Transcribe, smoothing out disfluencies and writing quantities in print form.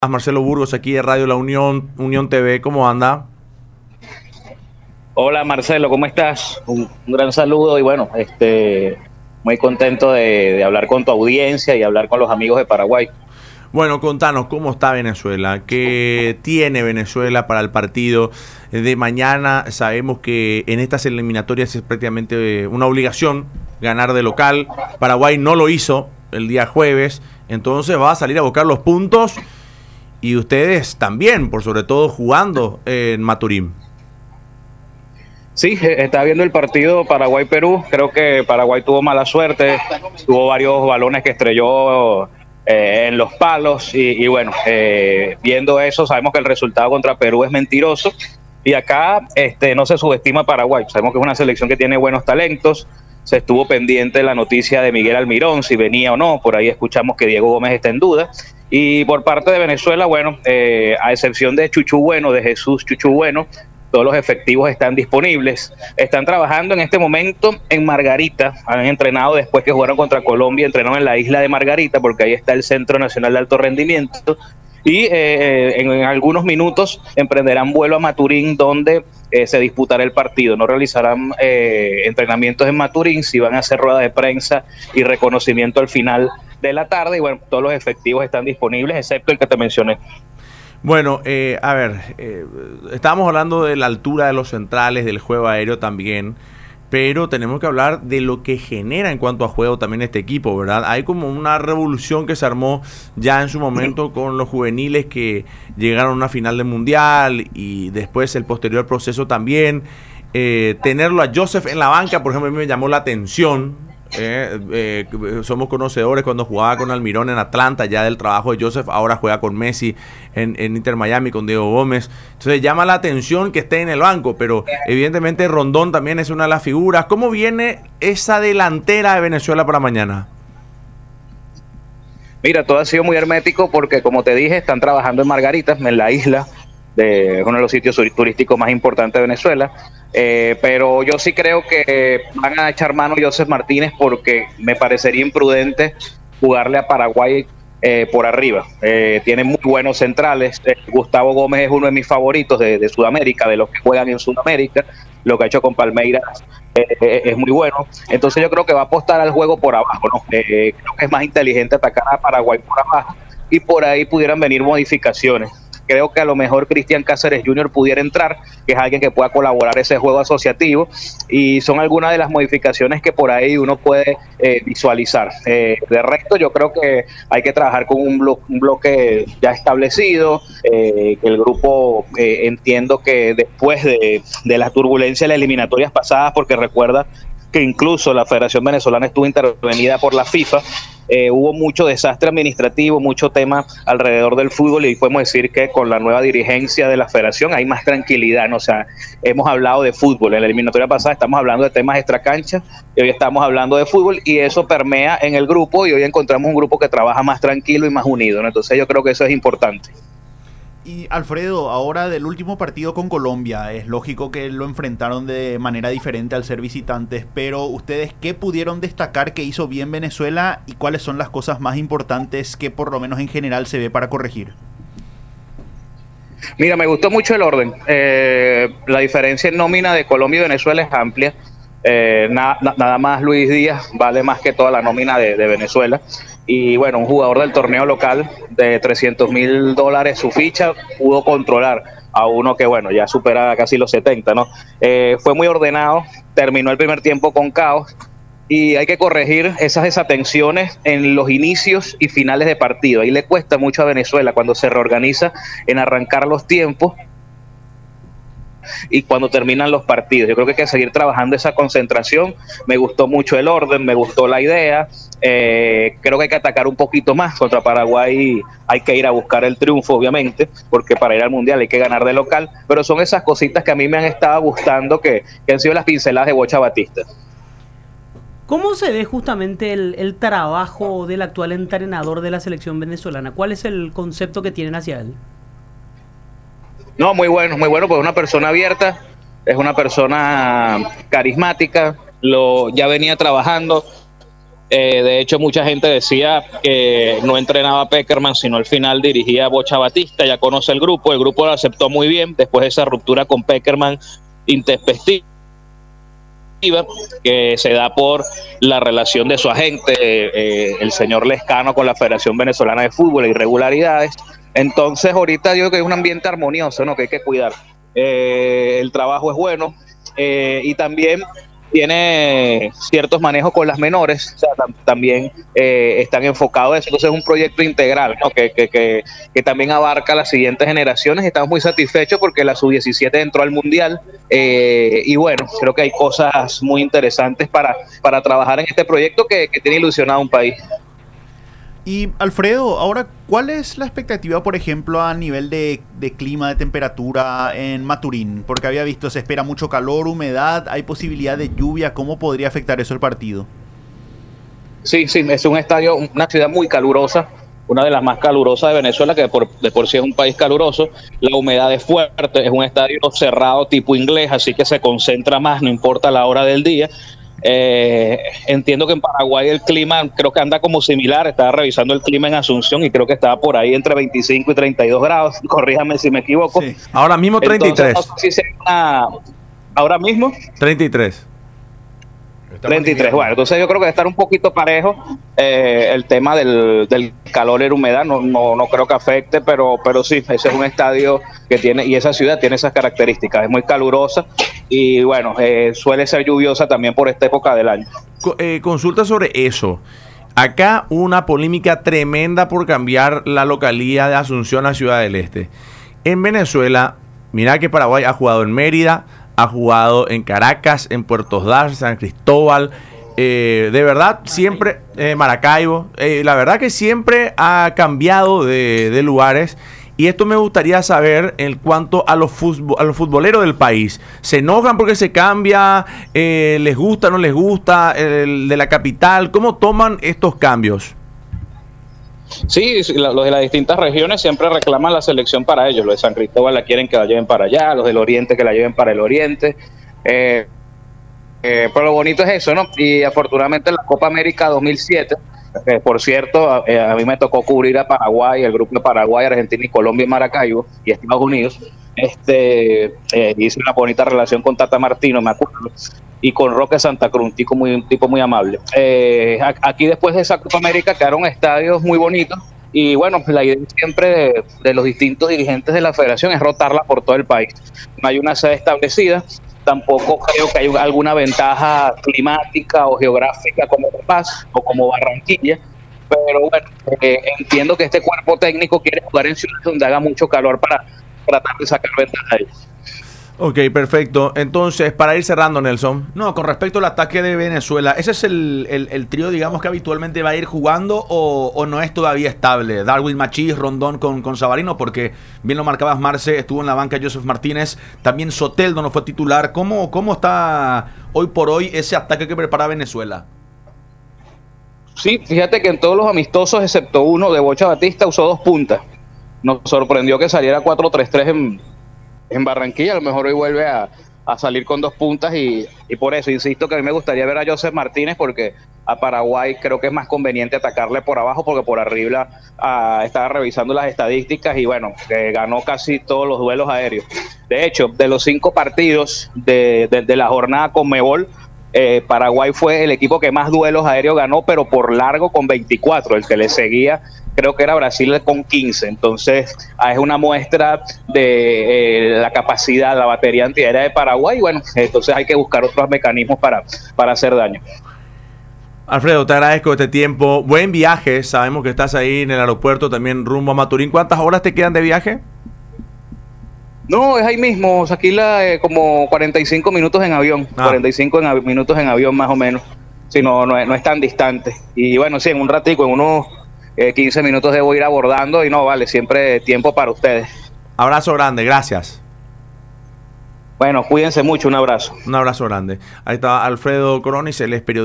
Marcelo Burgos aquí de Radio La Unión, Unión TV, ¿cómo anda? Hola Marcelo, ¿cómo estás? Un gran saludo y bueno, muy contento de hablar con tu audiencia y hablar con los amigos de Paraguay. Bueno, contanos cómo está Venezuela, qué tiene Venezuela para el partido de mañana. Sabemos que en estas eliminatorias es prácticamente una obligación ganar de local. Paraguay no lo hizo el día jueves, entonces va a salir a buscar los puntos y ustedes también, por sobre todo jugando en Maturín. Sí, está viendo el partido Paraguay-Perú. Creo que Paraguay tuvo mala suerte, tuvo varios balones que estrelló en los palos y bueno, viendo eso sabemos que el resultado contra Perú es mentiroso y acá no se subestima a Paraguay. Sabemos que es una selección que tiene buenos talentos. Se estuvo pendiente la noticia de Miguel Almirón, si venía o no. Por ahí escuchamos que Diego Gómez está en duda. Y por parte de Venezuela, bueno, a excepción de Chuchu Bueno, de Jesús Chuchu Bueno, todos los efectivos están disponibles. Están trabajando en este momento en Margarita. Han entrenado después que jugaron contra Colombia, entrenaron en la isla de Margarita, porque ahí está el Centro Nacional de Alto Rendimiento. Y en algunos minutos emprenderán vuelo a Maturín, donde se disputará el partido. No realizarán entrenamientos en Maturín, si van a hacer rueda de prensa y reconocimiento al final de la tarde. Y bueno, todos los efectivos están disponibles, excepto el que te mencioné. Bueno, estábamos hablando de la altura de los centrales, del juego aéreo también, pero tenemos que hablar de lo que genera en cuanto a juego también este equipo, ¿verdad? Hay como una revolución que se armó ya en su momento con los juveniles que llegaron a una final del Mundial y después el posterior proceso también. Tenerlo a Joseph en la banca, por ejemplo, a mí me llamó la atención. Somos conocedores cuando jugaba con Almirón en Atlanta ya del trabajo de Joseph, ahora juega con Messi en Inter Miami con Diego Gómez, entonces llama la atención que esté en el banco, pero evidentemente Rondón también es una de las figuras. ¿Cómo viene esa delantera de Venezuela para mañana? Mira, todo ha sido muy hermético porque, como te dije, están trabajando en Margarita, en la isla de uno de los sitios turísticos más importantes de Venezuela. Pero yo sí creo que van a echar mano a Joseph Martínez, porque me parecería imprudente jugarle a Paraguay por arriba. Tiene muy buenos centrales. Gustavo Gómez es uno de mis favoritos de Sudamérica, de los que juegan en Sudamérica. Lo que ha hecho con Palmeiras es muy bueno. Entonces yo creo que va a apostar al juego por abajo, ¿no? Creo que es más inteligente atacar a Paraguay por abajo y por ahí pudieran venir modificaciones. Creo que a lo mejor Cristian Cáceres Jr. pudiera entrar, que es alguien que pueda colaborar ese juego asociativo, y son algunas de las modificaciones que por ahí uno puede visualizar. De resto, yo creo que hay que trabajar con un bloque ya establecido, que el grupo entiendo que después de las turbulencias de las eliminatorias pasadas, porque recuerda que incluso la Federación Venezolana estuvo intervenida por la FIFA, hubo mucho desastre administrativo, mucho tema alrededor del fútbol, y podemos decir que con la nueva dirigencia de la federación hay más tranquilidad, ¿no? O sea, hemos hablado de fútbol, en la eliminatoria pasada estamos hablando de temas extracancha, y hoy estamos hablando de fútbol, y eso permea en el grupo, y hoy encontramos un grupo que trabaja más tranquilo y más unido, ¿no? Entonces yo creo que eso es importante. Y Alfredo, ahora del último partido con Colombia, es lógico que lo enfrentaron de manera diferente al ser visitantes, pero ustedes, ¿qué pudieron destacar que hizo bien Venezuela y cuáles son las cosas más importantes que por lo menos en general se ve para corregir? Mira, me gustó mucho el orden. La diferencia en nómina de Colombia y Venezuela es amplia. Nada más Luis Díaz vale más que toda la nómina de Venezuela. Y bueno, un jugador del torneo local de $300,000 su ficha pudo controlar a uno que bueno, ya supera casi los 70, ¿no? Fue muy ordenado, terminó el primer tiempo con caos, y hay que corregir esas desatenciones en los inicios y finales de partido. Ahí le cuesta mucho a Venezuela cuando se reorganiza en arrancar los tiempos y cuando terminan los partidos. Yo creo que hay que seguir trabajando esa concentración. Me gustó mucho el orden, me gustó la idea. Creo que hay que atacar un poquito más. Contra Paraguay hay que ir a buscar el triunfo, obviamente, porque para ir al Mundial hay que ganar de local, pero son esas cositas que a mí me han estado gustando, que han sido las pinceladas de Bocha Batista. ¿Cómo se ve justamente el trabajo del actual entrenador de la selección venezolana? ¿Cuál es el concepto que tienen hacia él? No, muy bueno, pues es una persona abierta, es una persona carismática, ya venía trabajando De hecho, mucha gente decía que no entrenaba a Pekerman, sino al final dirigía a Bocha Batista. Ya conoce el grupo lo aceptó muy bien después de esa ruptura con Pekerman intempestiva que se da por la relación de su agente, el señor Lescano, con la Federación Venezolana de Fútbol, irregularidades. Entonces ahorita yo creo que es un ambiente armonioso, ¿no?, que hay que cuidar. El trabajo es bueno, y también tiene ciertos manejos con las menores, o sea, también están enfocados en eso. Entonces es un proyecto integral, ¿no?, que también abarca las siguientes generaciones. Estamos muy satisfechos porque la sub-17 entró al Mundial, y bueno, creo que hay cosas muy interesantes para trabajar en este proyecto que tiene ilusionado a un país. Y Alfredo, ahora, ¿cuál es la expectativa, por ejemplo, a nivel de clima, de temperatura en Maturín? Porque había visto, se espera mucho calor, humedad, hay posibilidad de lluvia. ¿Cómo podría afectar eso el partido? Sí, es un estadio, una ciudad muy calurosa, una de las más calurosas de Venezuela, que de por sí es un país caluroso. La humedad es fuerte, es un estadio cerrado tipo inglés, así que se concentra más, no importa la hora del día. Entiendo que en Paraguay el clima creo que anda como similar. Estaba revisando el clima en Asunción y creo que estaba por ahí entre 25 y 32 grados, corríjame si me equivoco. Sí. Ahora mismo 33. Entonces, no sé si ahora mismo 33. 33, bueno, entonces yo creo que debe estar un poquito parejo. El tema del calor y la humedad no creo que afecte, pero sí, ese es un estadio que tiene, y esa ciudad tiene esas características, es muy calurosa y bueno, suele ser lluviosa también por esta época del año. Consulta sobre eso. Acá una polémica tremenda por cambiar la localía de Asunción a Ciudad del Este. En Venezuela, mira que Paraguay ha jugado en Mérida, ha jugado en Caracas, en Puerto Ordaz, San Cristóbal, de verdad siempre, Maracaibo, la verdad que siempre ha cambiado de lugares. Y esto me gustaría saber en cuanto a los futboleros del país. ¿Se enojan porque se cambia? ¿Les gusta, no les gusta el de la capital? ¿Cómo toman estos cambios? Sí, los de las distintas regiones siempre reclaman la selección para ellos. Los de San Cristóbal la quieren que la lleven para allá, los del Oriente que la lleven para el Oriente. Pero lo bonito es eso, ¿no? Y afortunadamente en la Copa América 2007, por cierto, a mí me tocó cubrir a Paraguay, el grupo de Paraguay, Argentina y Colombia y Maracaibo y Estados Unidos. Hice una bonita relación con Tata Martino, me acuerdo, y con Roque Santa Cruz, un tipo muy amable. Aquí después de esa Copa América quedaron estadios muy bonitos y bueno, la idea siempre de los distintos dirigentes de la federación es rotarla por todo el país. No hay una sede establecida, tampoco creo que haya alguna ventaja climática o geográfica como La Paz o como Barranquilla, pero bueno, entiendo que este cuerpo técnico quiere jugar en ciudades donde haga mucho calor para tratar de sacar ventaja de ellos. Ok, perfecto. Entonces, para ir cerrando, Nelson. No, con respecto al ataque de Venezuela, ¿ese es el trío, digamos, que habitualmente va a ir jugando o no es todavía estable? Darwin Machís, Rondón con Savarino, porque bien lo marcabas, Marce, estuvo en la banca Joseph Martínez, también Soteldo no fue titular. ¿Cómo está hoy por hoy ese ataque que prepara Venezuela? Sí, fíjate que en todos los amistosos, excepto uno de Bocha Batista, usó 2 puntas. Nos sorprendió que saliera 4-3-3 en Barranquilla. A lo mejor hoy vuelve a salir con 2 puntas y por eso insisto que a mí me gustaría ver a Joseph Martínez, porque a Paraguay creo que es más conveniente atacarle por abajo, porque por arriba estaba revisando las estadísticas y bueno, ganó casi todos los duelos aéreos. De hecho, de los 5 partidos de la jornada Conmebol, Paraguay fue el equipo que más duelos aéreos ganó, pero por largo, con 24. El que le seguía creo que era Brasil con 15. Entonces es una muestra de la capacidad, la batería antiaérea de Paraguay. Y bueno, entonces hay que buscar otros mecanismos para hacer daño. Alfredo, te agradezco este tiempo. Buen viaje. Sabemos que estás ahí en el aeropuerto también rumbo a Maturín. ¿Cuántas horas te quedan de viaje? No, es ahí mismo, como 45 minutos en avión, 45 minutos en avión más o menos, si no es tan distante. Y bueno, sí, en un ratico, en unos 15 minutos debo ir abordando y no, vale, siempre tiempo para ustedes. Abrazo grande, gracias. Bueno, cuídense mucho, un abrazo. Un abrazo grande. Ahí está Alfredo Coronis, él es periodista.